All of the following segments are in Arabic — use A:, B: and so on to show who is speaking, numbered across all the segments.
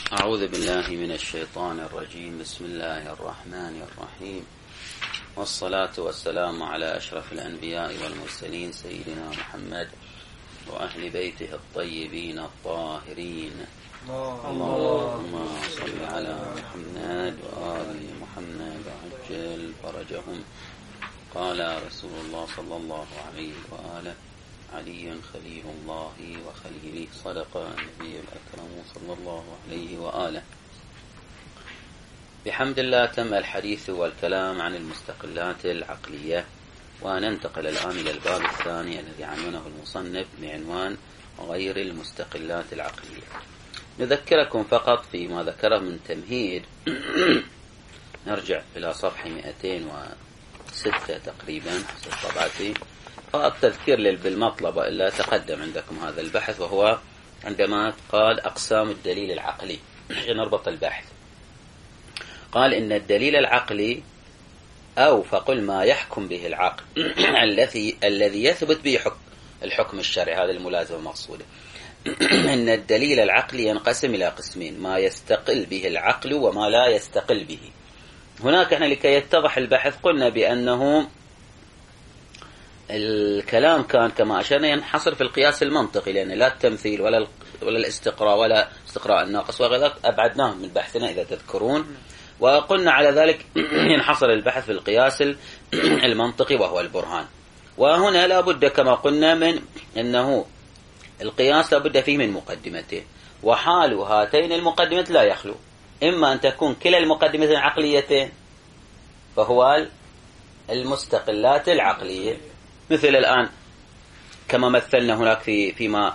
A: أعوذ بالله من الشيطان الرجيم. بسم الله الرحمن الرحيم، والصلاة والسلام على أشرف الأنبياء والمرسلين سيدنا محمد وأهل بيته الطيبين الطاهرين. اللهم صل على محمد وآل محمد وعجل فرجهم. قال رسول الله صلى الله عليه وآله: علي خليل الله وخليله، صدق النبي الأكرم صلى الله عليه وآله. بحمد الله تم الحديث والكلام عن المستقلات العقلية، وننتقل الآن إلى الباب الثاني الذي عنونه المصنف بعنوان غير المستقلات العقلية. نذكركم فقط فيما ذكره من تمهيد. نرجع إلى صفحة 206 تقريبا حسب طبعتي، التذكير بالمطلب إلا تقدم عندكم هذا البحث، وهو عندما قال أقسام الدليل العقلي. نربط البحث. قال إن الدليل العقلي أو فقل ما يحكم به العقل الذي يثبت به الحكم الشرعي، هذا الملازمة المقصودة. إن الدليل العقلي ينقسم إلى قسمين: ما يستقل به العقل وما لا يستقل به. هناك احنا لكي يتضح البحث قلنا بأنه الكلام كان كما أشرنا ينحصر في القياس المنطقي، لأن لا التمثيل ولا الاستقراء ولا استقراء الناقص وغيره أبعدناه من بحثنا إذا تذكرون، وقلنا على ذلك ينحصر البحث في القياس المنطقي وهو البرهان. وهنا لا بد كما قلنا من أنه القياس لا بد فيه من مقدمتين، وحال هاتين المقدمات لا يخلو إما أن تكون كلا المقدمتين عقليتين فهو المستقلات العقلية، مثل الآن كما مثلنا هناك فيما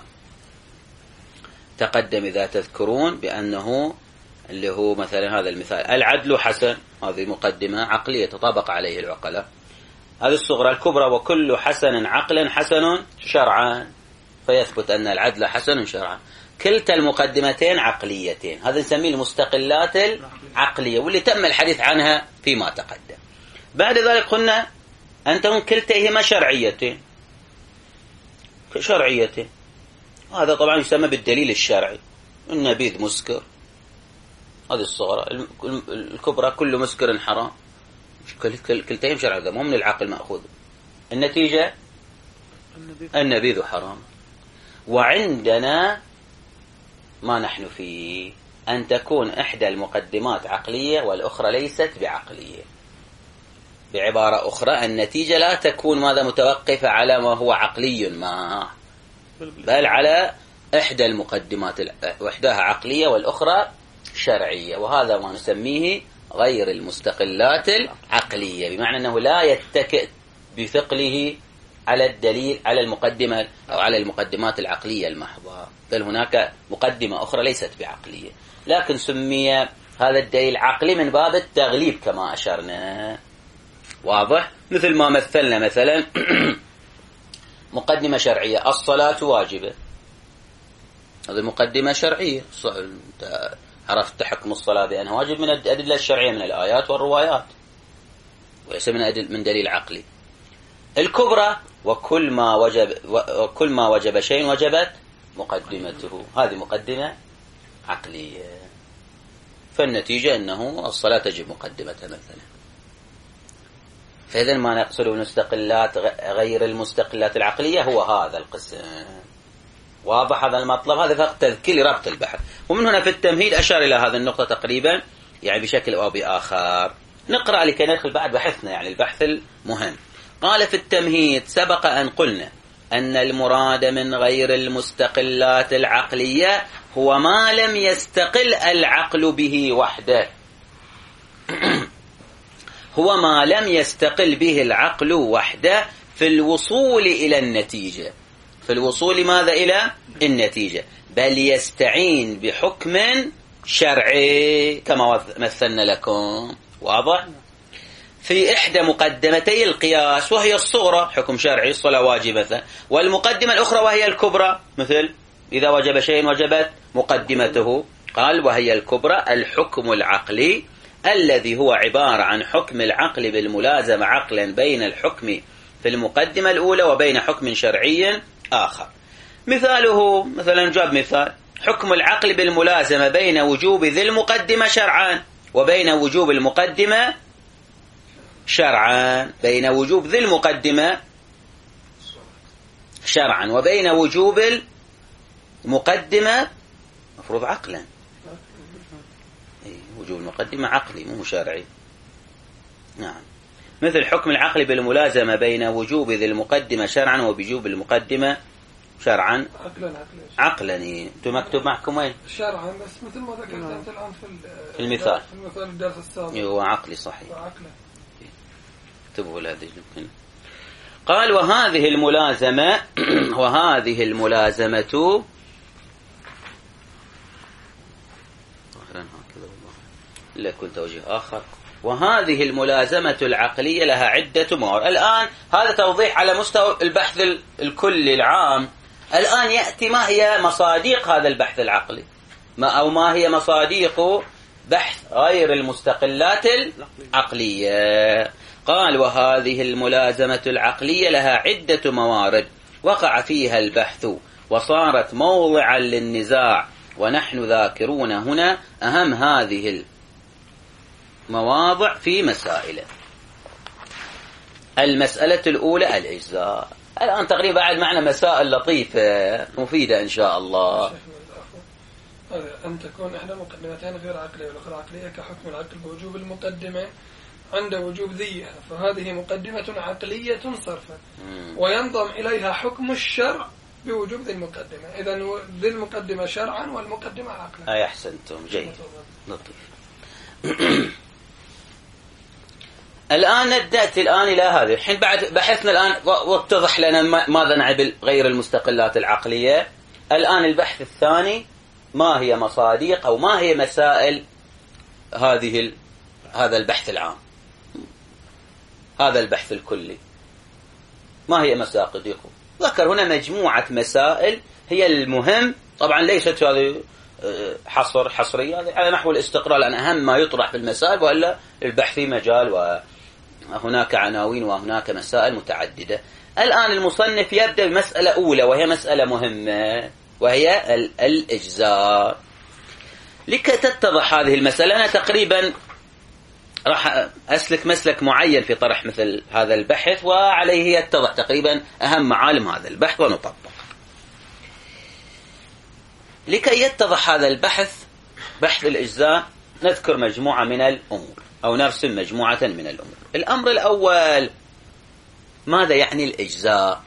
A: تقدم إذا تذكرون بأنه اللي هو مثلا هذا المثال: العدل حسن، هذه مقدمة عقلية تطابق عليه العقلاء. هذه الصغرى الكبرى: وكل حسن عقلا حسن شرعا، فيثبت أن العدل حسن شرعا. كلتا المقدمتين عقليتين، هذا نسميه المستقلات العقلية، واللي تم الحديث عنها فيما تقدم. بعد ذلك قلنا أن تكون كلتيهما شرعيتين، هذا طبعا يسمى بالدليل الشرعي. النبيذ مسكر، هذه الصغرى الكبرى كل مسكر حرام، كلتيهم شرعي، هذا مو من العقل مأخوذ. النتيجة النبيذ حرام. وعندنا ما نحن فيه أن تكون إحدى المقدمات عقلية والأخرى ليست بعقلية. بعبارة أخرى النتيجة لا تكون ماذا متوقفة على ما هو عقلي ما، بل على إحدى المقدمات، وإحداها عقلية والأخرى شرعية، وهذا ما نسميه غير المستقلات العقلية، بمعنى أنه لا يتكئ بثقله على الدليل على المقدمة أو على المقدمات العقلية المحضة، بل هناك مقدمة أخرى ليست بعقلية، لكن سمي هذا الدليل عقلي من باب التغليب كما أشرنا. واضح؟ مثل ما مثلنا مثلا مقدمة شرعية: الصلاة واجبة، هذه مقدمة شرعية، عرفت حكم الصلاة بأنها واجب من الأدلة الشرعية من الآيات والروايات، وليس من دليل عقلي. الكبرى: وكل ما وجب شيء وجبت مقدمته، هذه مقدمة عقلية، فالنتيجة أنه الصلاة تجب مقدمتها مثلا. فإذا ما نقصد المستقلات غير المستقلات العقلية هو هذا القسم. واضح هذا المطلب؟ هذا فقط تذكير ربط البحث. ومن هنا في التمهيد أشار إلى هذه النقطة تقريبا، يعني بشكل أو بآخر. نقرأ لكي ندخل بعد بحثنا، يعني البحث المهم. قال في التمهيد: سبق أن قلنا أن المراد من غير المستقلات العقلية هو ما لم يستقل العقل به وحده. هو ما لم يستقل به العقل وحده في الوصول إلى النتيجة. في الوصول ماذا؟ إلى النتيجة، بل يستعين بحكم شرعي كما مثلنا لكم. واضح؟ في إحدى مقدمتي القياس وهي الصغرى حكم شرعي، الصلاة واجبة، والمقدمة الأخرى وهي الكبرى، مثل إذا وجب شيء وجبت مقدمته. قال: وهي الكبرى الحكم العقلي الذي هو عبارة عن حكم العقل بالملازمة عقلا بين الحكم في المقدمة الأولى وبين حكم شرعي آخر. مثاله مثلا جاب مثال: حكم العقل بالملازمة بين وجوب ذي المقدمة شرعا وبين وجوب المقدمة شرعا، بين وجوب ذي المقدمة شرعا وبين وجوب المقدمة مفروض عقلا. وجوب المقدمة عقلي مو شرعي. نعم، مثل حكم العقل بالملازمة بين وجوب ذي المقدمة شرعا وبوجوب المقدمة شرعا عقلا. انتم مكتوب معكم وين؟
B: شرعا، بس مثل ما ذكرت انت الان
A: في المثال
B: الدرس السابق
A: هو عقلي صحيح. اكتبوا هذه يمكن. قال وهذه الملازمة وهذه الملازمة لا كنت توجيه آخر. وهذه الملازمة العقلية لها عدة موارد. الآن هذا توضيح على مستوى البحث الكلي العام. الآن يأتي ما هي مصادق هذا البحث العقلي، أو ما هي مصادق بحث غير المستقلات العقلية. قال وهذه الملازمة العقلية لها عدة موارد وقع فيها البحث وصارت موضعا للنزاع، ونحن ذاكرون هنا أهم هذه المواضع في مسائل. المسألة الأولى الإجزاء. الآن تقريبا بعد معنا مسائل لطيفة مفيدة إن شاء الله.
B: أن تكون إحدى مقدمتين غير عقلية والأخرى عقلية كحكم العقل بوجوب المقدمة عند وجوب ذيها، فهذه مقدمة عقلية صرفا، وينضم إليها حكم الشرع بوجوب ذي المقدمة. إذن ذي المقدمة شرعا والمقدمة عقلا.
A: أي أحسنتم، جيد لطيف. الآن نأتي الآن إلى هذه الحين بعد بحثنا الآن واتضح لنا ماذا نعني بالغير المستقلات العقلية. الآن البحث الثاني ما هي مصادق أو ما هي مسائل هذا البحث العام، هذا البحث الكلي. ما هي مصادقه؟ ذكر هنا مجموعة مسائل هي المهم. طبعا ليست هذه حصرية على نحو الاستقراء، لأن أهم ما يطرح في المسائل وإلا البحث مجال وهناك عناوين وهناك مسائل متعددة. الآن المصنف يبدأ بمسألة أولى وهي مسألة مهمة وهي الإجزاء. لكي تتضح هذه المسألة أنا تقريبا راح أسلك مسلك معين في طرح مثل هذا البحث، وعليه يتضح تقريبا أهم معالم هذا البحث ونطبق. لكي يتضح هذا البحث، بحث الإجزاء، نذكر مجموعة من الأمور أو نرسم مجموعة من الأمور. الأمر الأول، ماذا يعني الإجزاء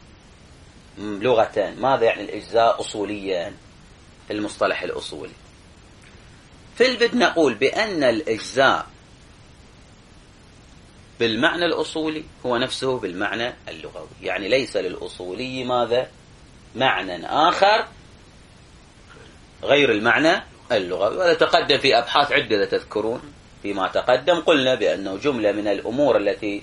A: لغة؟ ماذا يعني الإجزاء أصوليا في المصطلح الأصولي؟ في البدء نقول بأن الإجزاء بالمعنى الأصولي هو نفسه بالمعنى اللغوي، يعني ليس للأصولي ماذا؟ معنى آخر غير المعنى اللغوي. وهذا تقدم في أبحاث عدة إذا تذكرون فيما تقدم. قلنا بأنه جملة من الأمور التي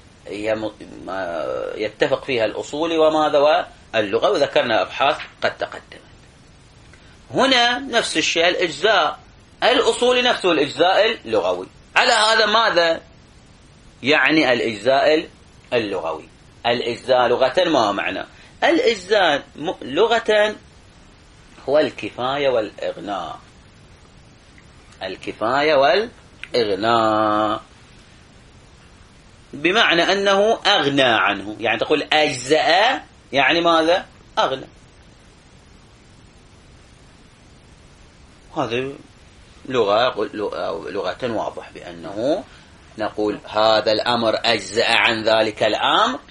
A: يتفق فيها الأصولي وماذا واللغة، وذكرنا أبحاث قد تقدمت. هنا نفس الشيء الإجزاء الأصولي نفسه الإجزاء اللغوي. على هذا ماذا يعني الإجزاء اللغوي؟ الإجزاء لغة ما معنى؟ الإجزاء لغة هو الكفاية والإغناء. الكفاية والإغناء بمعنى أنه أغنى عنه، يعني تقول أجزاء يعني ماذا؟ أغنى. هذه لغة واضح بأنه نقول هذا الأمر أجزاء عن ذلك الأمر،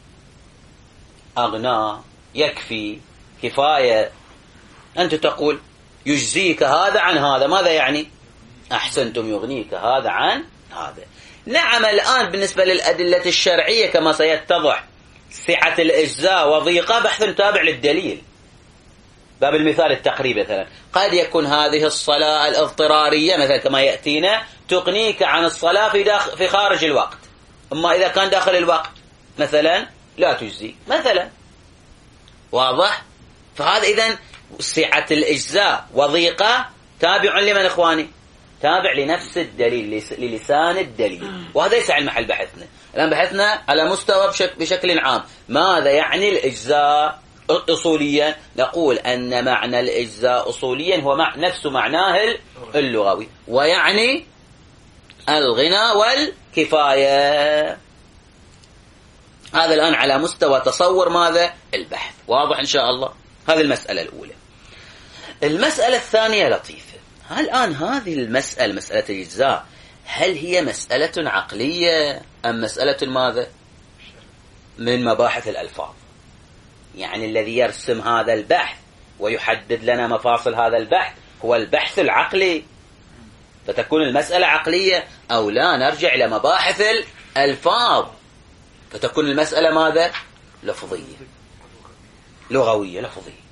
A: أغنى، يكفي، كفاية. أنت تقول يجزيك هذا عن هذا، ماذا يعني؟ أحسنتم، يغنيك هذا عن هذا. نعم، الآن بالنسبة للأدلة الشرعية كما سيتضح سعة الإجزاء وضيقة بحث تابع للدليل. باب المثال التقريبي مثلا قد يكون هذه الصلاة الاضطرارية مثلا كما يأتينا تغنيك عن الصلاة في خارج الوقت، أما إذا كان داخل الوقت مثلا لا تجزي مثلا. واضح؟ فهذا إذن سعة الإجزاء وضيقة تابع لمن إخواني؟ تابع لنفس الدليل، للسان الدليل. وهذا يسع المحل بحثنا. الآن بحثنا على مستوى بشكل عام ماذا يعني الإجزاء أصوليا نقول أن معنى الإجزاء أصوليا هو نفس معناه اللغوي، ويعني الغنى والكفاية. هذا الآن على مستوى تصور ماذا؟ البحث. واضح إن شاء الله؟ هذه المسألة الأولى. المسألة الثانية لطيفة. الآن هذه المسألة، مسألة الإجزاء، هل هي مسألة عقلية أم مسألة ماذا؟ من مباحث الألفاظ. يعني الذي يرسم هذا البحث ويحدد لنا مفاصل هذا البحث هو البحث العقلي، فتكون المسألة عقلية، أو لا نرجع إلى مباحث الألفاظ فتكون المسألة ماذا؟ لفظية، لغوية، لفظية.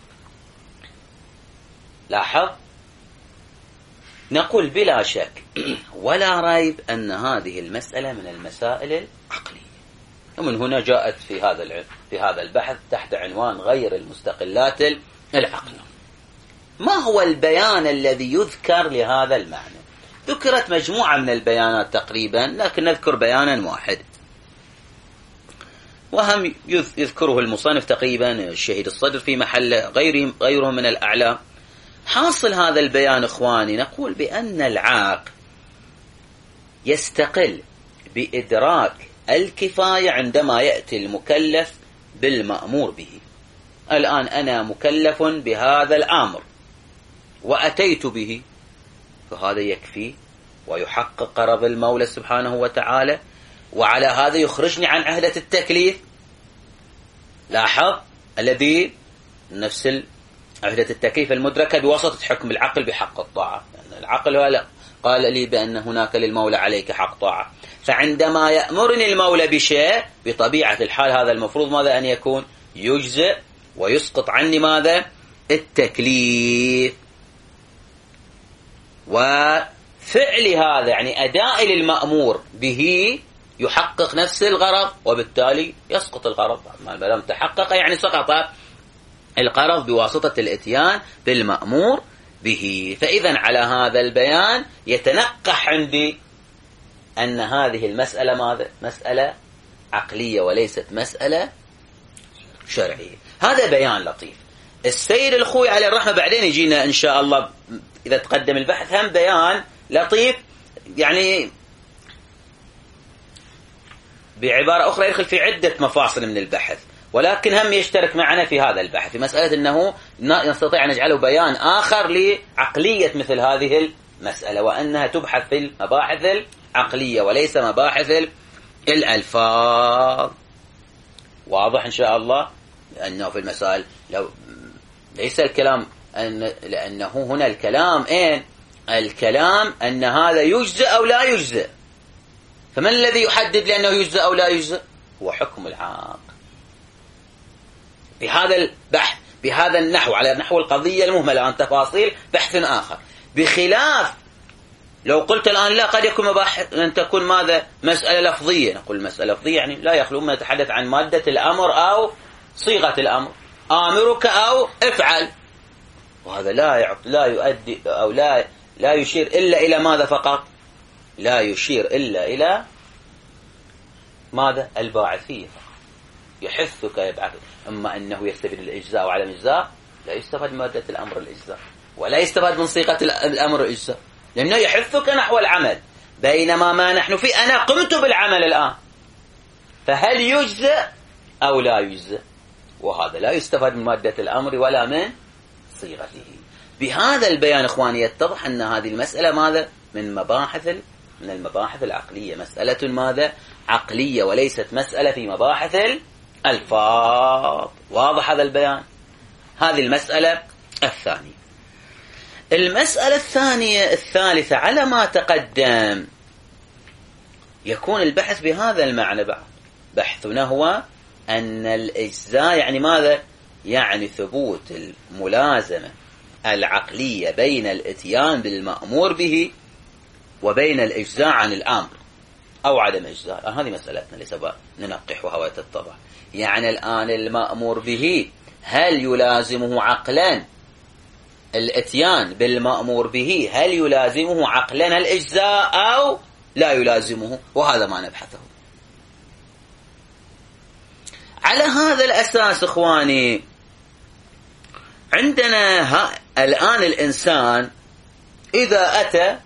A: لاحظ، نقول بلا شك ولا ريب أن هذه المسألة من المسائل العقلية، ومن هنا جاءت في هذا البحث تحت عنوان غير المستقلات العقل. ما هو البيان الذي يذكر لهذا المعنى؟ ذكرت مجموعة من البيانات تقريبا، لكن نذكر بيانا واحد، وهم يذكره المصنف تقريبا الشهيد الصدر في محله، غيره من الأعلام. حاصل هذا البيان إخواني، نقول بأن العاقل يستقل بإدراك الكفاية عندما يأتي المكلف بالمأمور به. الآن أنا مكلف بهذا الأمر وأتيت به، فهذا يكفي ويحقق غرض المولى سبحانه وتعالى، وعلى هذا يخرجني عن عهدة التكليف. لاحظ، الذي نفس عهدة التكليف المدركة بواسطة حكم العقل بحق الطاعة، يعني العقل هو قال لي بأن هناك للمولى عليك حق طاعة، فعندما يأمرني المولى بشيء بطبيعة الحال هذا المفروض ماذا؟ أن يكون يجزئ ويسقط عني ماذا؟ التكليف. وفعل هذا يعني أداء للمأمور به يحقق نفس الغرض، وبالتالي يسقط الغرض. ما لم تحقق يعني سقط الغرض بواسطة الاتيان بالمأمور به. فإذا على هذا البيان يتنقح عندي أن هذه المسألة ماذا؟ مسألة عقلية وليست مسألة شرعية. هذا بيان لطيف. السيد الخوي عليه الرحمة بعدين يجينا إن شاء الله إذا تقدم البحث هم بيان لطيف، يعني بعبارة أخرى يدخل في عدة مفاصل من البحث، ولكن هم يشترك معنا في هذا البحث في مسألة أنه نستطيع أن نجعله بيان آخر لعقلية مثل هذه المسألة، وأنها تبحث في المباحث العقلية وليس مباحث الألفاظ. واضح إن شاء الله؟ لأنه في المسائل ليس الكلام لأنه هنا الكلام الكلام أن هذا يجزئ أو لا يجزئ، فمن الذي يحدد لأنه يجزئ أو لا يجزئ؟ هو حكم العاقل. بهذا البحث بهذا النحو على نحو القضية المهملة عن تفاصيل بحث آخر، بخلاف لو قلت الآن لا قد يكون أن تكون ماذا؟ مسألة لفظية. نقول مسألة لفظية يعني لا يخلو من نتحدث عن مادة الأمر أو صيغة الأمر، آمرك أو افعل، وهذا لا يؤدي أو لا يشير إلا إلى ماذا فقط؟ لا يشير إلا إلى ماذا؟ الباعثية فقط. يحثك يبعثك. أما أنه يستفيد الإجزاء وعدم الإجزاء، لا يستفاد من مادة الأمر الإجزاء، ولا يستفاد من صيغة الأمر الإجزاء، لأنه يحثك نحو العمل، بينما ما نحن فيه أنا قمت بالعمل الآن، فهل يجزئ أو لا يجزئ؟ وهذا لا يستفاد من مادة الأمر ولا من صيغته. بهذا البيان إخواني يتضح أن هذه المسألة ماذا؟ من المباحث العقلية، مسألة ماذا؟ عقلية وليست مسألة في مباحث الألفاظ. واضح هذا البيان؟ هذه المسألة الثانية. المسألة الثالثة على ما تقدم يكون البحث بهذا المعنى بعد. بحثنا هو أن الإجزاء يعني ماذا؟ يعني ثبوت الملازمة العقلية بين الاتيان بالمأمور به وبين الإجزاء عن الأمر أو عدم الإجزاء. هذه مسألتنا ليس ننقحها وتتضح. يعني الآن المأمور به هل يلازمه عقلا الاتيان بالمأمور به؟ هل يلازمه عقلا الإجزاء أو لا يلازمه؟ وهذا ما نبحثه. على هذا الأساس إخواني عندنا الآن الإنسان إذا أتى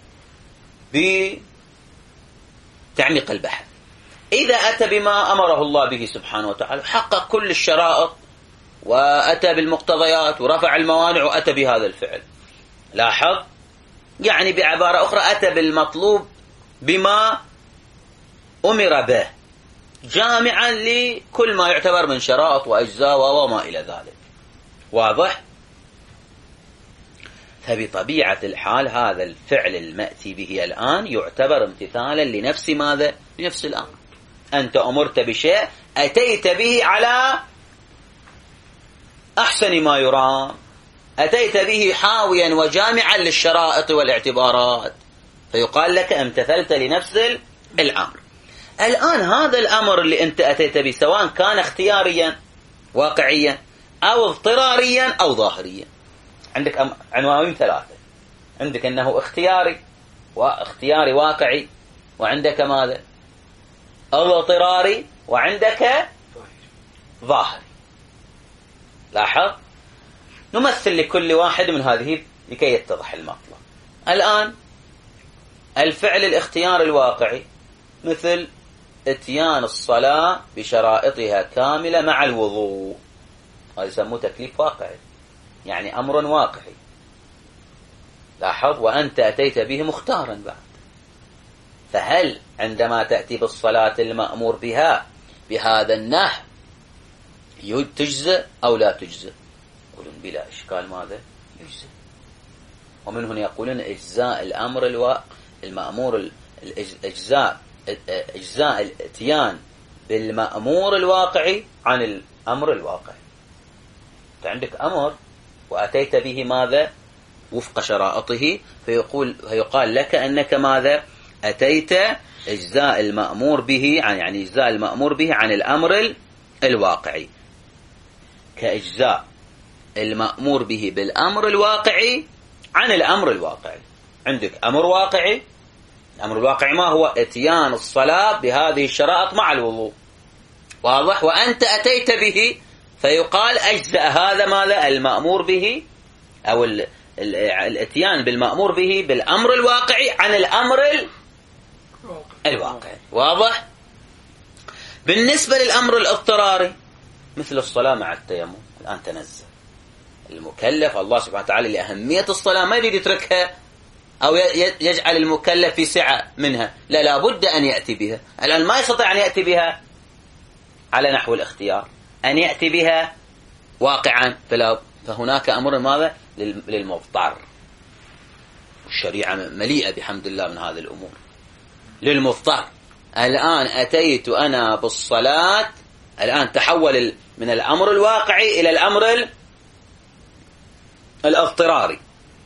A: بتعميق البحث، إذا أتى بما أمره الله به سبحانه وتعالى، حقق كل الشرائط وأتى بالمقتضيات ورفع الموانع وأتى بهذا الفعل، لاحظ يعني بعبارة أخرى أتى بالمطلوب بما أمر به جامعا لكل ما يعتبر من شرائط وأجزاء وما إلى ذلك، واضح؟ فبطبيعة الحال هذا الفعل المأتي به الآن يعتبر امتثالا لنفس ماذا؟ لنفس الأمر. أنت أمرت بشيء أتيت به على أحسن ما يرام، أتيت به حاويا وجامعا للشرائط والاعتبارات، فيقال لك امتثلت لنفس الأمر. الآن هذا الأمر اللي أنت أتيت به سواء كان اختياريا واقعيا أو اضطراريا أو ظاهريا، عندك عناوين ثلاثة، عندك أنه اختياري واختياري واقعي، وعندك ماذا؟ اضطراري، وعندك ظاهري. لاحظ، نمثل لكل واحد من هذه لكي يتضح المطلب. الآن الفعل الاختياري الواقعي مثل اتيان الصلاة بشرائطها كاملة مع الوضوء، هذا يسموه تكليف واقعي، يعني أمر واقعي. لاحظ، وأنت أتيت به مختارا بعد. فهل عندما تأتي بالصلاة المأمور بها بهذا النحو تجزئ أو لا تجزئ؟ يقولون بلا إشكال ماذا؟ يجزئ. ومن هنا يقولون إجزاء الأمر المأمور، إجزاء الاتيان بالمأمور الواقعي عن الأمر الواقعي. فعندك أمر وأتيت به ماذا؟ وفق شرائطه، فيقال لك أنك ماذا؟ أتيت إجزاء المأمور به يعني إجزاء المأمور به عن الأمر الواقعي، كإجزاء المأمور به بالأمر الواقعي عن الأمر الواقعي. عندك أمر واقعي، الأمر الواقعي ما هو؟ اتيان الصلاة بهذه الشرائط مع الوضوء، واضح؟ وأنت أتيت به، فيقال أجزأ هذا ماذا؟ المأمور به أو الاتيان بالمأمور به بالأمر الواقعي عن الأمر الواقعي، واضح؟ بالنسبة للأمر الاضطراري مثل الصلاة مع التيمم، الآن تنزل المكلف، الله سبحانه وتعالى لأهمية الصلاة ما يريد يتركها أو يجعل المكلف في سعة منها، لا، لابد أن يأتي بها. الآن ما يستطيع أن يأتي بها على نحو الاختيار، أن يأتي بها واقعا، فهناك أمر ماذا؟ للمضطر. الشريعة مليئة بحمد الله من هذه الأمور. للمضطر، الآن أتيت أنا بالصلاة، الآن تحول من الأمر الواقعي إلى الأمر الاضطراري،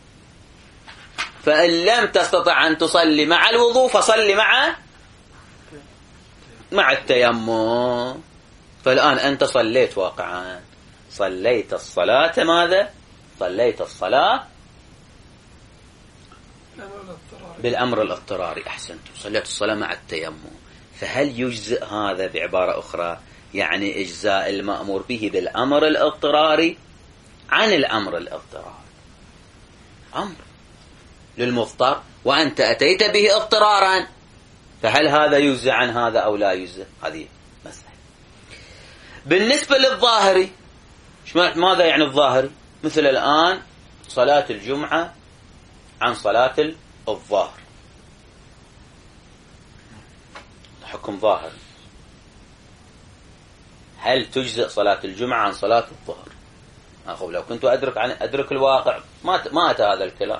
A: فإن لم تستطع أن تصلي مع الوضوء فصلي مع التيمم. فالآن أنت صليت واقعا، صليت الصلاة ماذا؟ صليت الصلاة بالأمر الاضطراري، أحسنت، صليت الصلاة مع التيمم. فهل يجزئ هذا بعبارة أخرى؟ يعني إجزاء المأمور به بالأمر الاضطراري عن الأمر الاضطراري. أمر للمضطر وأنت أتيت به اضطرارا، فهل هذا يجزئ عن هذا أو لا يجزئ؟ هذه مسألة. بالنسبة للظاهري، ماذا يعني الظاهري؟ مثل الآن صلاة الجمعة عن صلاة الظهر، حكم ظاهري. هل تجزئ صلاة الجمعة عن صلاة الظهر؟ لو كنت أدرك الواقع ما أتى هذا الكلام.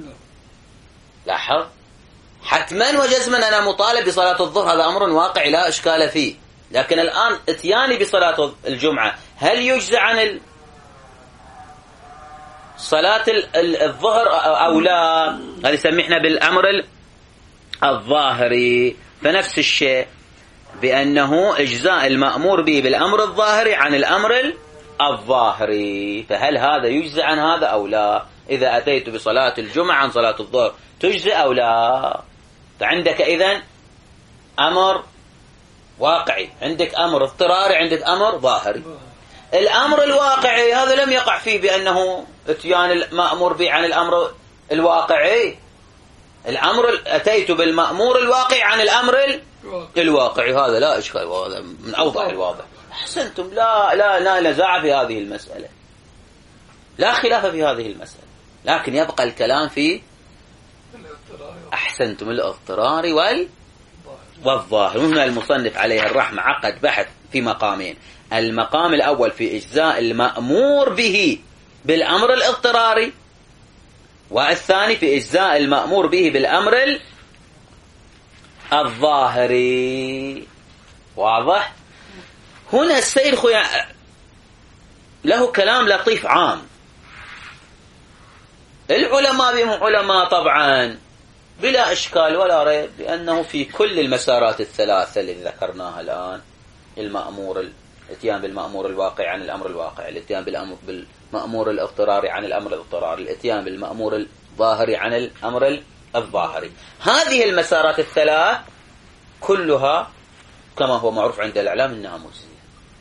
A: لاحظ، حتما وجزما أنا مطالب بصلاة الظهر، هذا أمر واقعي لا إشكال فيه. لكن الآن اتياني بصلاة الجمعة هل يجزئ عن صلاة الظهر أو لا؟ هذا يسمحنا بالأمر الظاهري. فنفس الشيء بأنه إجزاء المأمور به بالأمر الظاهري عن الأمر الظاهري، فهل هذا يجزئ عن هذا أو لا؟ إذا أتيت بصلاة الجمعة عن صلاة الظهر تجزئ أو لا؟ فعندك إذن أمر واقعي، عندك أمر اضطراري، عندك أمر ظاهري. الأمر الواقعي هذا لم يقع فيه بأنه اتيان المأمور به عن الأمر الواقعي. الأمر أتيت بالمأمور الواقعي عن الأمر الواقعي، هذا لا إشكال، وهذا من أوضح الواضح. أحسنتم، لا نزاع في هذه المسألة، لا خلاف في هذه المسألة، لكن يبقى الكلام في أحسنتم الاضطرار والظاهر. هنا المصنف عليه الرحمة عقد بحث في مقامين: المقام الأول في إجزاء المأمور به بالأمر الاضطراري، والثاني في إجزاء المأمور به بالأمر الظاهري. واضح؟ هنا السيد له كلام لطيف عام. العلماء بهم علماء طبعا بلا إشكال ولا ريب بأنه في كل المسارات الثلاثة التي ذكرناها الآن، الاتيان بالمأمور الواقع عن الأمر الواقع، الاتيان بالمأمور الاضطراري عن الأمر الاضطراري، الاتيان بالمأمور الظاهري عن الأمر الظاهري، هذه المسارات الثلاث كلها كما هو معروف عند الإعلام أنها مجزية،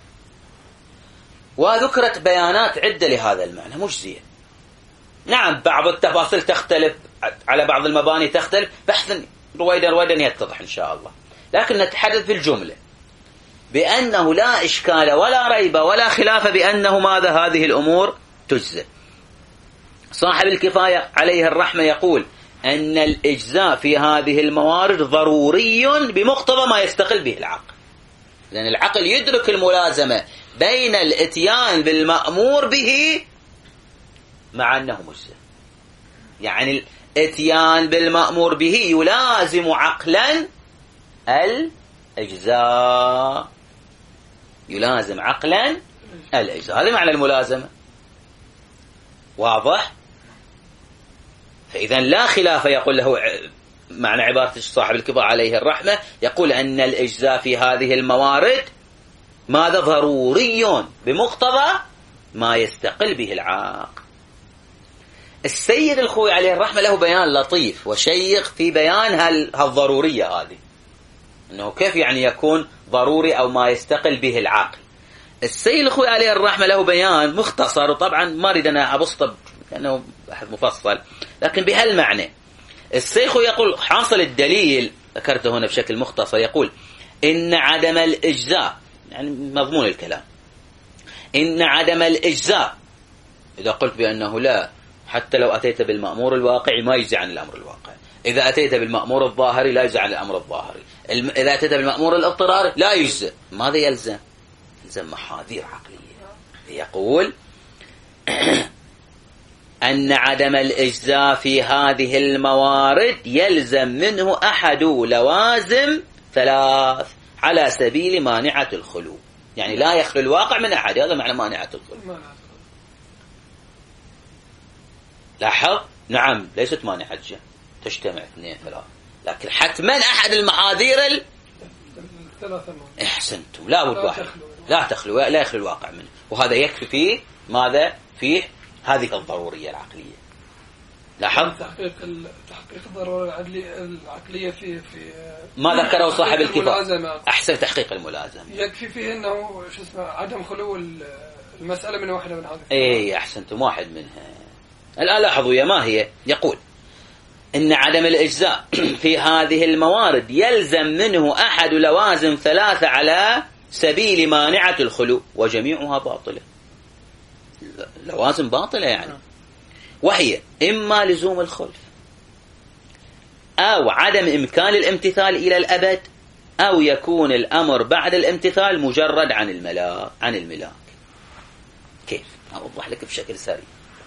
A: وذكرت بيانات عدة لهذا المعنى مجزية. نعم بعض التفاصيل تختلف، على بعض المباني تختلف، بحثا رويدا يتضح إن شاء الله، لكن نتحدث في الجملة بأنه لا إشكال ولا ريب ولا خلاف بأنه ماذا هذه الأمور تجزئ. صاحب الكفاية عليه الرحمة يقول أن الإجزاء في هذه الموارد ضروري بمقتضى ما يستقل به العقل، لأن العقل يدرك الملازمة بين الاتيان بالمأمور به مع أنه مجزئ. يعني الاتيان بالمأمور به يلازم عقلا الإجزاء، يلازم عقلا الإجزاء، هذا معنى الملازمة. واضح؟ فإذا لا خلاف، يقول له معنى عبارة صاحب الكبار عليه الرحمة، يقول أن الإجزاء في هذه الموارد ماذا ضروري بمقتضى ما يستقل به العقل. السيد الخوي عليه الرحمة له بيان لطيف وشيق في بيان هالضرورية هذه، أنه كيف يعني يكون ضروري أو ما يستقل به العقل. السيد الخوي عليه الرحمة له بيان مختصر، وطبعا ما أريد أنا أبسط لأنه بحث مفصل، لكن بهالمعنى. السيد الخوي يقول حاصل الدليل ذكرته هنا بشكل مختصر، يقول إن عدم الإجزاء، يعني مضمون الكلام، إن عدم الإجزاء إذا قلت بأنه لا، حتى لو أتيت بالمأمور الواقعي ما يجزي عن الأمر الواقعي، إذا أتيت بالمأمور الظاهري لا يجزي عن الأمر الظاهري، إذا أتيت بالمأمور الاضطراري لا يجزي. ماذا يلزم؟ يلزم محاذير عقلية. يقول أن عدم الإجزاء في هذه الموارد يلزم منه أحد لوازم ثلاث على سبيل مانعة الخلو، يعني لا يخلو الواقع من أحد، هذا معنى مانعة الخلو. لاحظ، نعم ليست مانعة جهة، تجتمع اثنين ثلاثة، لكن حتما أحد المحاذير احسنتم لا بد واحد لا تخلو، لا يخلو الواقع منه، وهذا يكفي فيه ماذا؟ فيه هذه الضرورية العقلية. لاحظ
B: تحقيق الضرورة العقلية في
A: ما ذكره صاحب الكفاية. أحسن، تحقيق الملازمة
B: يكفي فيه أنه شو اسمه عدم خلو المسألة من واحدة من هذه.
A: إيه أحسنتم، واحد منها. الآن لاحظوا يا ما هي، يقول إن عدم الإجزاء في هذه الموارد يلزم منه أحد لوازم ثلاثة على سبيل مانعة الخلو، وجميعها باطلة، لوازم باطلة يعني، وهي إما لزوم الخلف، أو عدم إمكان الامتثال إلى الأبد، أو يكون الأمر بعد الامتثال مجرد عن الملاك. كيف؟ أوضح لك بشكل سريع.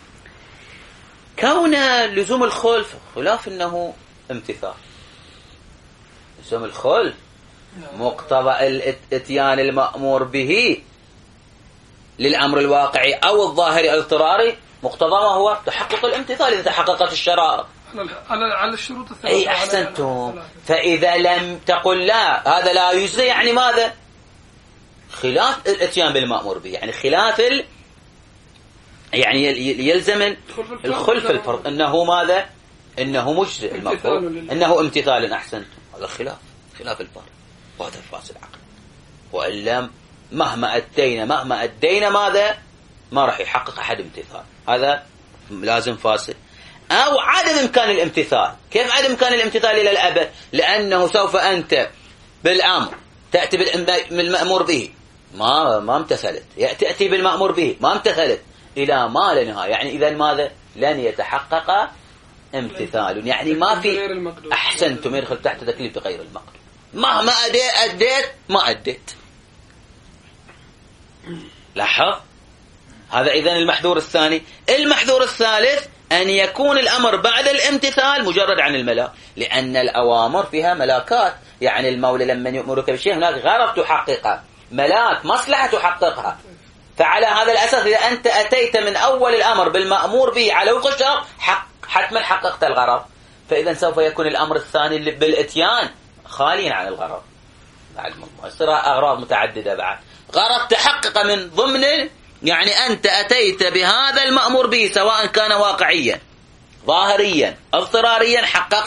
A: كون لزوم الخلف خلاف أنه امتثال، لزوم الخلف مقتضى الاتيان المأمور به للأمر الواقعي أو الظاهري أو الاضطراري، مقتضى ما هو تحقق الامتثال إذا تحققت الشرائط
B: على الشروط الثلاثة.
A: أي أحسنتم. فإذا لم تقل لا هذا لا يجزي، يعني ماذا؟ خلاف الاتيان بالمأمور به، يعني خلاف يعني يلزم الخلف الفرض، أنه ماذا؟ أنه مجزئ المفروض، أنه امتثال. أحسنتم، هذا خلاف الفرض، وهذا الفاسد العقل. وإلا مهما أدينا ماذا؟ ما راح يحقق أحد امتثال، هذا لازم فاسد. أو عدم إمكان الامتثال. كيف عدم إمكان الامتثال إلى الأبد؟ لأنه سوف أنت بالأمر تأتي بالمأمور به ما امتثلت، تأتي بالمأمور به ما امتثلت إلى ما لا نهاية، يعني إذا ماذا؟ لن يتحقق امتثال، يعني ما في. أحسنتم، يدخل تحت تكليف بغير المقدور. مهما أديت ما أديت. لاحظ هذا. إذن المحذور الثاني. المحذور الثالث أن يكون الأمر بعد الامتثال مجرد عن الملاك، لأن الأوامر فيها ملاكات، يعني المولى لما يأمرك بشيء هناك غرض تحققه، ملاك مصلحة تحققها. فعلى هذا الأساس إذا أنت أتيت من أول الأمر بالمأمور به على وفق الشرع حتما حققت الغرض، فإذا سوف يكون الأمر الثاني بالإتيان خاليا عن الغرض. يصير أغراض متعددة بعد. غرض تحقق من ضمن، يعني أنت أتيت بهذا المأمور به سواء كان واقعيا ظاهريا اضطراريا،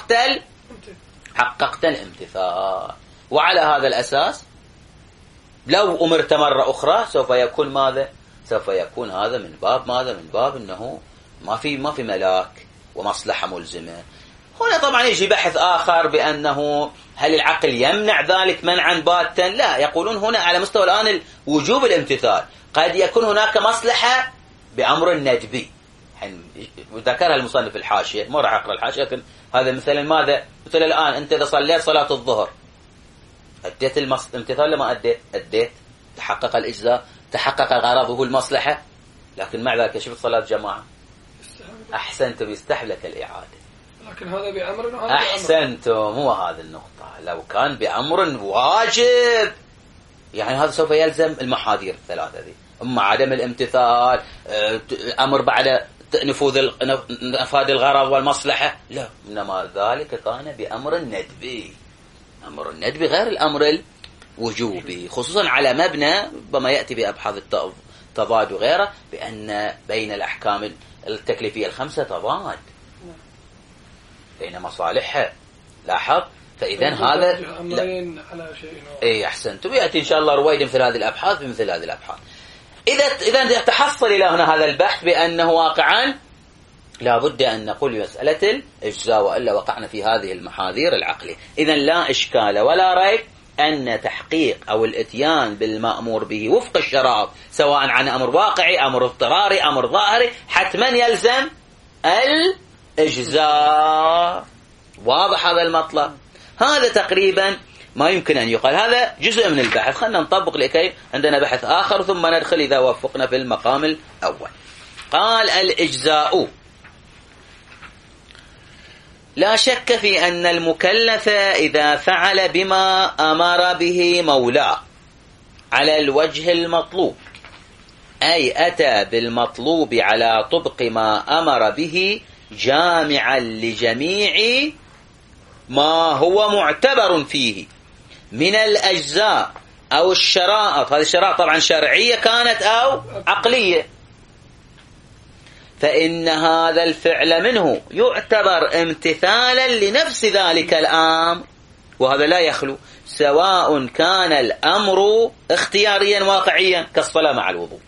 A: حققت الامتثال. وعلى هذا الأساس لو أمرت مرة أخرى سوف يكون ماذا؟ سوف يكون هذا من باب ماذا؟ من باب أنه ما في ملاك ومصلحة ملزمة. هنا طبعا يجي بحث آخر بأنه هل العقل يمنع ذلك منعا باتا؟ لا، يقولون هنا على مستوى الآن وجوب الامتثال. قد يكون هناك مصلحة بأمر ندبي، ذكرها المصنف الحاشية، ما راح أقرأ الحاشية، لكن هذا مثلا ماذا؟ مثل الآن أنت إذا صليت صلاة الظهر أديت الامتثال لما أديت تحقق الإجزاء، تحقق غرضه المصلحة، لكن مع ذلك شفت صلاة جماعة أحسنت بيستحب لك الإعادة،
B: لكن هذا بأمر
A: أحسنتم. هو هذا النقطة. لو كان بأمر واجب يعني هذا سوف يلزم المحاذير الثلاثة ذي، أما عدم الامتثال، أمر بعد نفاذ الغرض والمصلحة، لا، إنما ذلك كان بأمر ندبي. أمر الندبي غير الأمر الوجوبي، خصوصا على مبنى ربما يأتي بأبحاث التضاد وغيره، بأن بين الأحكام التكليفية الخمسة تضاد بين مصالحها. لاحظ. فإذا هذا
B: أمرين على شيء
A: أحسنتم. يأتي إن شاء الله رويدا مثل هذه الأبحاث بمثل هذه الأبحاث. إذا تحصل إلى هنا هذا البحث بأنه واقعا لا بد أن نقول مسألة الإجزاء، وإلا وقعنا في هذه المحاذير العقلية. إذا لا إشكال ولا ريب أن تحقيق أو الإتيان بالمأمور به وفق الشرائط، سواء عن أمر واقعي، أمر اضطراري، أمر ظاهري، حتما يلزم الإجزاء. واضح هذا المطلب؟ هذا تقريبا ما يمكن أن يقال. هذا جزء من البحث. خلنا نطبق لكي عندنا بحث آخر ثم ندخل إذا وفقنا في المقام الأول. قال الإجزاء. لا شك في أن المكلف إذا فعل بما أمر به مولاه على الوجه المطلوب، أي أتى بالمطلوب على طبق ما أمر به جامعا لجميع ما هو معتبر فيه من الأجزاء أو الشرائط. هذه الشرائط طبعا شرعية كانت أو عقلية، فإن هذا الفعل منه يعتبر امتثالا لنفس ذلك الأمر، وهذا لا يخلو، سواء كان الأمر اختياريا واقعيا كالصلاة مع الوضوء،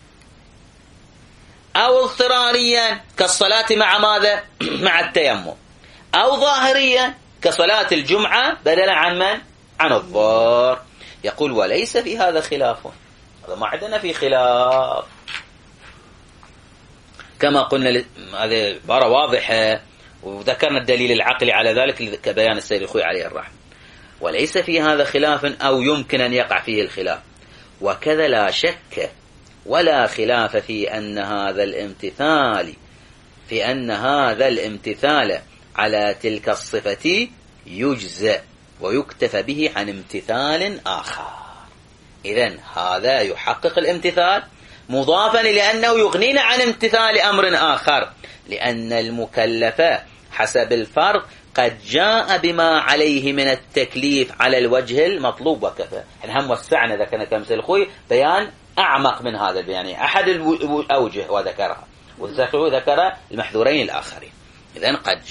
A: أو اضطراريا كالصلاة مع ماذا؟ مع التيمم، أو ظاهريا كصلاة الجمعة بدلا عن من؟ عن الظهر. يقول وليس في هذا خلاف. هذا ما عندنا في خلاف، كما قلنا هذه عبارة واضحة، وذكرنا الدليل العقلي على ذلك كبيان السيد الخوي عليه الرحمة. وليس في هذا خلاف أو يمكن أن يقع فيه الخلاف، وكذا لا شك ولا خلاف في أن هذا الامتثال على تلك الصفة يجزأ ويكتفى به عن امتثال آخر. إذن هذا يحقق الامتثال مضافا لأنه يغنينا عن امتثال أمر آخر، لأن المكلف حسب الفرض قد جاء بما عليه من التكليف على الوجه المطلوب وكفى. هم وسعنا ذكرنا كمثل الخوي بيان أعمق من هذا البيان، أحد الأوجه وذكرها، وذكر المحذورين الآخرين. إذن قد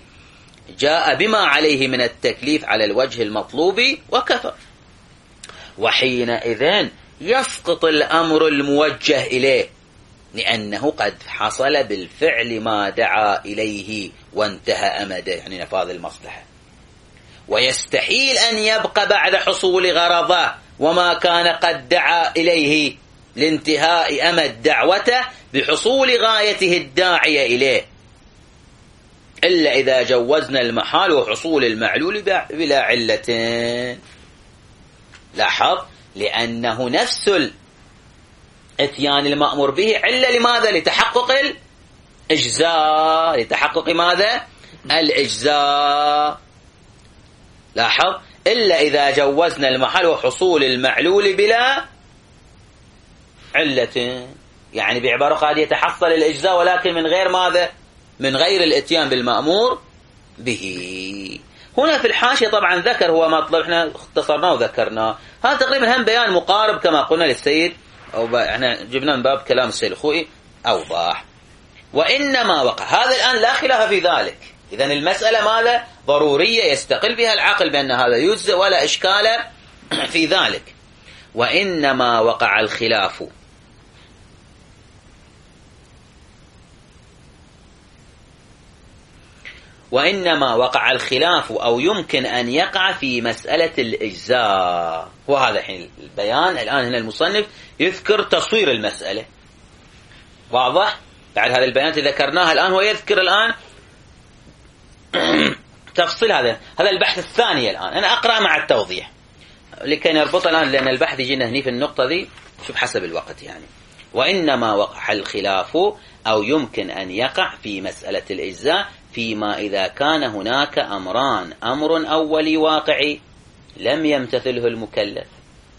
A: جاء بما عليه من التكليف على الوجه المطلوب وكفى. وحينئذ يسقط الأمر الموجه إليه، لأنه قد حصل بالفعل ما دعا إليه وانتهى أمده، يعني نفاذ المصلحة. ويستحيل أن يبقى بعد حصول غرضه وما كان قد دعا إليه لانتهاء أمد دعوته بحصول غايته الداعية إليه، إلا إذا جوزنا المحال وحصول المعلول بلا علة. لاحظ، لأنه نفس الاتيان المأمور به علة لماذا؟ لتحقق الإجزاء. لتحقق ماذا؟ الإجزاء. لاحظ، إلا إذا جوزنا المحال وحصول المعلول بلا علة، يعني بعبارة قد يتحصل الإجزاء ولكن من غير ماذا؟ من غير الاتيان بالمأمور به. هنا في الحاشية طبعا ذكر هو مطلب، احنا اختصرناه وذكرناه، هذا تقريبا هم بيان مقارب كما قلنا للسيد، أو احنا جبنا من باب كلام السيد الخوئي أوضح. وإنما وقع هذا الآن لا خلاف في ذلك، إذن المسألة ماذا؟ ضرورية يستقل بها العقل بأن هذا يجزئ ولا إشكال في ذلك. وإنما وقع الخلاف أو يمكن أن يقع في مسألة الإجزاء. وهذا حين البيان الآن هنا المصنف يذكر تصوير المسألة، واضح؟ بعد هذا البيانات اللي ذكرناها الآن هو يذكر الآن تفصيل هذا البحث الثاني. الآن أنا أقرأ مع التوضيح لكي نربط الآن، لأن البحث يجينا هني في النقطة دي شوف حسب الوقت يعني. وإنما وقع الخلاف أو يمكن أن يقع في مسألة الإجزاء فيما إذا كان هناك أمران، أمر أولي واقعي لم يمتثله المكلف،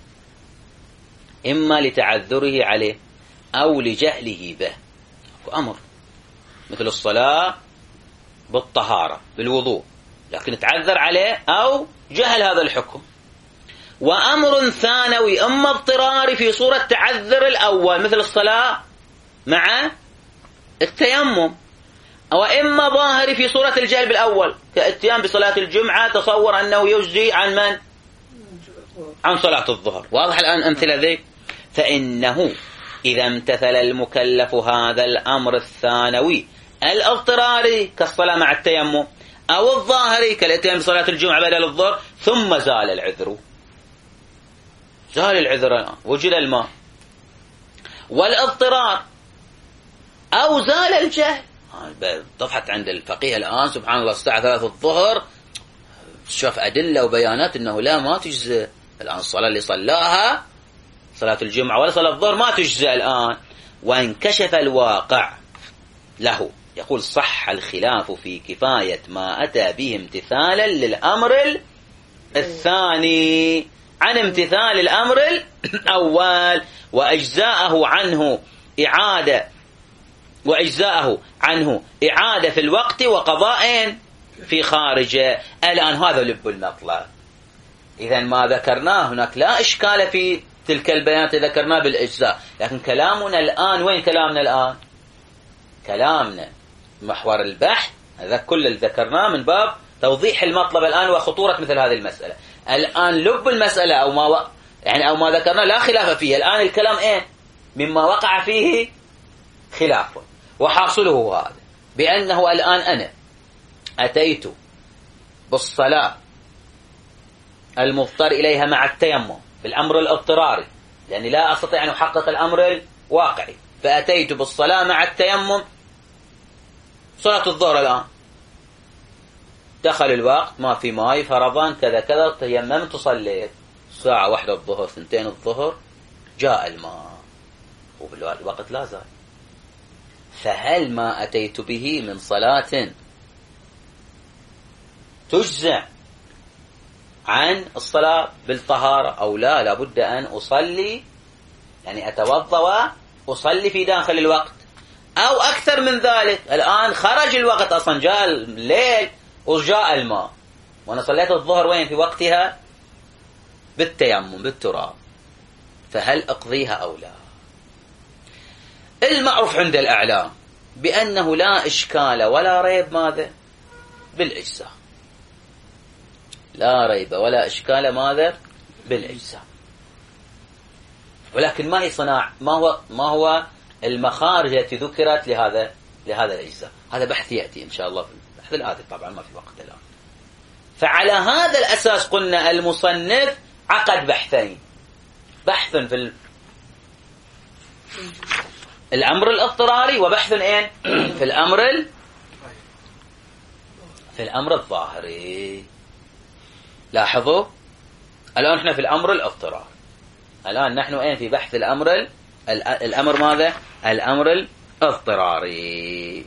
A: إما لتعذره عليه أو لجهله به. أمر مثل الصلاة بالطهارة بالوضوء، لكن تعذر عليه أو جهل هذا الحكم. وأمر ثانوي إما اضطراري في صورة تعذر الأول مثل الصلاة مع التيمم، أو إما ظاهري في صورة الجهل بالأول كاتيان بصلاة الجمعة تصور أنه يجزي عن من؟ عن صلاة الظهر. واضح الآن أمثلة ذي؟ فإنه إذا امتثل المكلف هذا الأمر الثانوي الاضطراري كالصلاة مع التيمم، أو الظاهري كالاتيان بصلاة الجمعة بدل الظهر، ثم زال العذر، زال العذر الآن وجد الماء والاضطرار، أو زال الجهل. طفحت عند الفقيه الآن سبحان الله الساعة 3 الظهر شاف أدلة وبيانات أنه لا ما تجزئ الآن الصلاة اللي صلاها صلاة الجمعة ولا صلاة الظهر ما تجزئ الآن. وانكشف الواقع له، يقول صح الخلاف في كفاية ما أتى به امتثالا للأمر الثاني عن امتثال الأمر الأول، وأجزاءه عنه إعادة في الوقت وقضاء في خارجه. الآن هذا لب المطلب. إذن ما ذكرناه هناك لا إشكال في تلك البيانات ذكرناه بالإجزاء، لكن كلامنا الآن وين كلامنا الآن؟ كلامنا محور البحث هذا كل اللي ذكرناه من باب توضيح المطلب الآن وخطورة مثل هذه المسألة. الآن لب المسألة أو ما ذكرناه لا خلاف فيه. الآن الكلام مما وقع فيه خلاف، وحاصله هذا بأنه الآن أنا أتيت بالصلاة المضطر إليها مع التيمم بالأمر الاضطراري، لأني لا أستطيع أن أحقق الأمر الواقعي، فأتيت بالصلاة مع التيمم صلاة الظهر. الآن دخل الوقت ما في ماء فرضان كذا كذا، تيممت صليت ساعة 1 الظهر 2 الظهر جاء الماء وبالوقت لا زال، فهل ما أتيت به من صلاة تجزع عن الصلاة بالطهارة أو لا؟ لابد أن أصلي، يعني أتوضأ وأصلي في داخل الوقت، أو أكثر من ذلك. الآن خرج الوقت أصلا، جاء الليل وجاء الماء، وأنا صليت الظهر وين في وقتها؟ بالتيمم بالتراب، فهل أقضيها أو لا؟ المعروف عند الأعلام بأنه لا إشكال ولا ريب ماذا؟ بالإجزاء، لا ريب ولا إشكال ماذا؟ بالإجزاء. ولكن ما هي صناع، ما هو المخارج التي ذكرت لهذا الأجزاء. هذا بحث يأتي إن شاء الله في البحث الآتي، طبعا ما في وقت الآن. فعلى هذا الأساس قلنا المصنف عقد بحثين، بحث في الأمر الاضطراري، وبحث في الأمر الظاهري. لاحظوا الآن احنا في الأمر الاضطراري، الآن نحن في بحث الأمر ماذا؟ الأمر الاضطراري.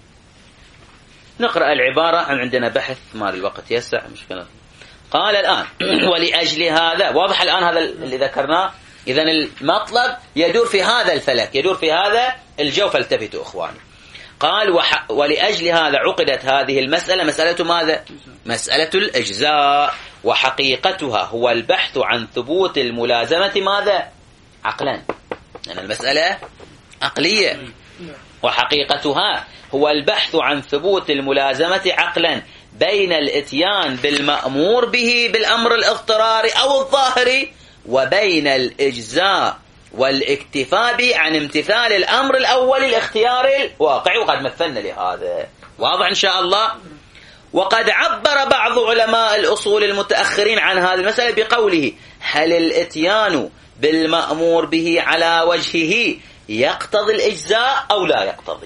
A: نقرأ العبارة، عندنا بحث ما الوقت يسع مشكلة. قال الآن ولأجل هذا، واضح الآن هذا اللي ذكرناه، إذن المطلب يدور في هذا الفلك، يدور في هذا الجو، فالتفتوا إخواني. قال ولأجل هذا عقدت هذه المسألة، مسألة ماذا؟ مسألة الأجزاء، وحقيقتها هو البحث عن ثبوت الملازمة ماذا؟ عقلا، لأن المسألة عقلية، وحقيقتها هو البحث عن ثبوت الملازمة عقلا بين الاتيان بالمأمور به بالأمر الاضطراري أو الظاهري، وبين الإجزاء والاكتفاء به عن امتثال الأمر الأول الاختياري الواقعي، وقد مثلنا لهذا، واضح إن شاء الله. وقد عبر بعض علماء الأصول المتأخرين عن هذه المسألة بقوله: هل الاتيان بالمأمور به على وجهه يقتضي الإجزاء أو لا يقتضي؟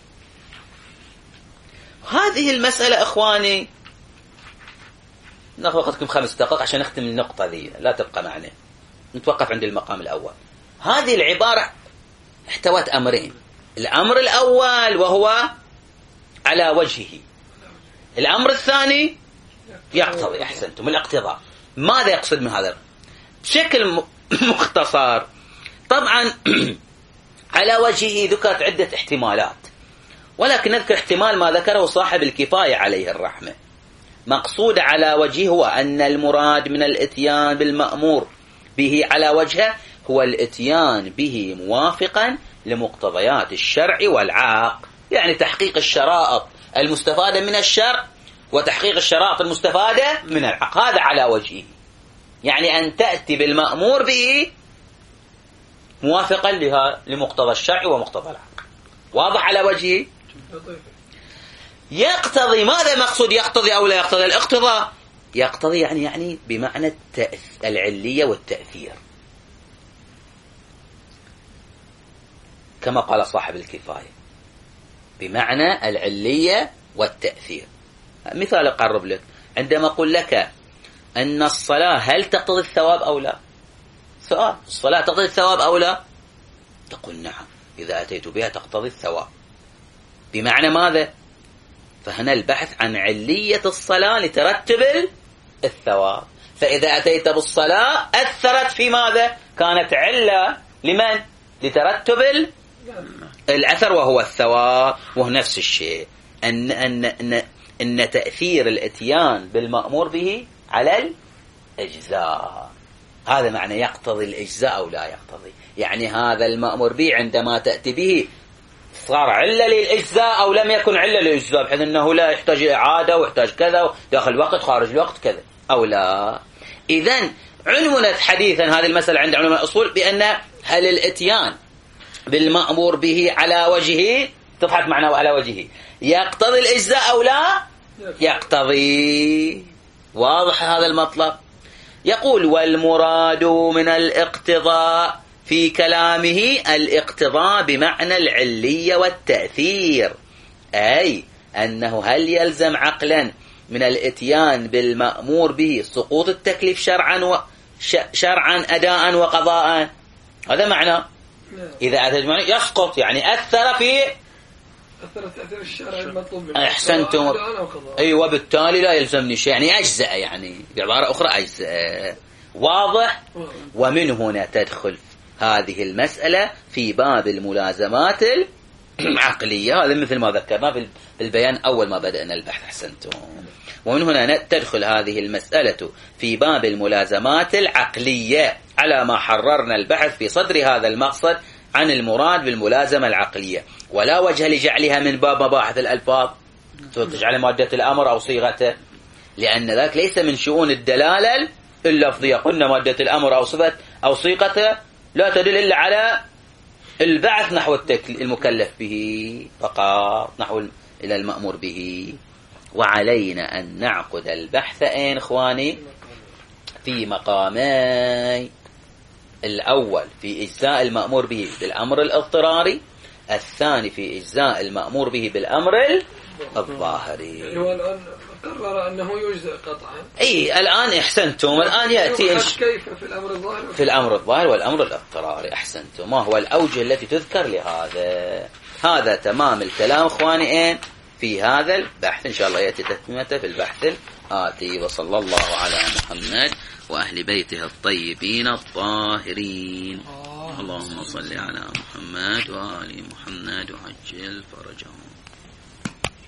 A: هذه المسألة إخواني ناخذ وقتكم 5 دقائق عشان نختم النقطة ذي، لا تبقى معنا، نتوقف عند المقام الأول. هذه العبارة احتوت أمرين، الأمر الأول وهو على وجهه، الأمر الثاني يقتضي. أحسنتم، الاقتضاء. ماذا يقصد من هذا؟ بشكل مختصر، طبعا على وجهه ذكرت عدة احتمالات، ولكن نذكر احتمال ما ذكره صاحب الكفاية عليه الرحمة. مقصود على وجهه هو أن المراد من الاتيان بالمأمور به على وجهه هو الاتيان به موافقا لمقتضيات الشرع والعقل، يعني تحقيق الشرائط المستفادة من الشرع وتحقيق الشرائط المستفادة من العقل، هذا على وجهه، يعني أن تأتي بالمأمور به موافقا لمقتضى الشرع ومقتضى العقل، واضح على وجهه. يقتضي، ماذا مقصود يقتضي أو لا يقتضي؟ الاقتضاء يقتضي يعني بمعنى العلية والتأثير، كما قال صاحب الكفاية، بمعنى العلية والتأثير. مثال أقرب لك، عندما أقول لك أن الصلاة هل تقتضي الثواب أو لا؟ سؤال، الصلاة تقتضي الثواب أو لا؟ تقول نعم، إذا أتيت بها تقتضي الثواب. بمعنى ماذا؟ فهنا البحث عن علية الصلاة لترتب الثواب، فإذا أتيت بالصلاة أثرت في ماذا؟ كانت علة لمن؟ لترتب الأثر وهو الثواب. وهو نفس الشيء، أن تأثير الاتيان بالمأمور به على الأجزاء، هذا معنى يقتضي الإجزاء أو لا يقتضي، يعني هذا المأمور به عندما تأتي به صار علة للإجزاء أو لم يكن علة للإجزاء، بحيث أنه لا يحتاج إعادة ويحتاج كذا داخل وقت خارج الوقت كذا أو لا. إذن عنونت حديثا هذه المسألة عند علماء الأصول بأن هل الاتيان بالمأمور به على وجهه، تضحك معناه على وجهه، يقتضي الإجزاء أو لا يقتضي. واضح هذا المطلب. يقول: والمراد من الاقتضاء في كلامه الاقتضاء بمعنى العلية والتأثير، أي أنه هل يلزم عقلا من الاتيان بالمأمور به سقوط التكليف شرعا أداء وقضاء؟ هذا معنى إذا أتى يسقط، يعني أثر في
B: تأثير الشرع المطلوب.
A: أحسنتم. أيوة، وبالتالي لا يلزمني شيء، يعني أجزاء، يعني بعبارة أخرى أجزاء. واضح. ومن هنا تدخل هذه المسألة في باب الملازمات العقلية، هذا مثل ما ذكرنا في البيان أول ما بدأنا البحث. أحسنتم. ومن هنا تدخل هذه المسألة في باب الملازمات العقلية على ما حررنا البحث في صدر هذا المقصد عن المراد بالملازمة العقلية، ولا وجه لجعلها من باب مباحث الألفاظ، تجعل مادة الأمر أو صيغته، لأن ذلك ليس من شؤون الدلالة اللفظية. قلنا مادة الأمر أو صفة أو صيغته لا تدل إلا على البعث نحو المكلف به فقط، نحو إلى المأمور به. وعلينا أن نعقد البحث أين إخواني؟ في مقامي: الأول في إجزاء المأمور به بالأمر الاضطراري، الثاني في إجزاء المأمور به بالأمر الظاهري.
B: هو الآن قرر أنه يجزئ قطعا.
A: أي الآن أحسنتم، الآن يأتي
B: كيف في الأمر الظاهر؟
A: في الأمر الظاهر والأمر الاضطراري. أحسنتم. ما هو الأوجه التي تذكر لهذا؟ هذا تمام الكلام إخواني في هذا البحث. إن شاء الله يأتي تتمته في البحث الآتي. وصلى الله على محمد وأهل بيته الطيبين الطاهرين. اللهم صل على محمد وآل محمد وعجل فرجهم.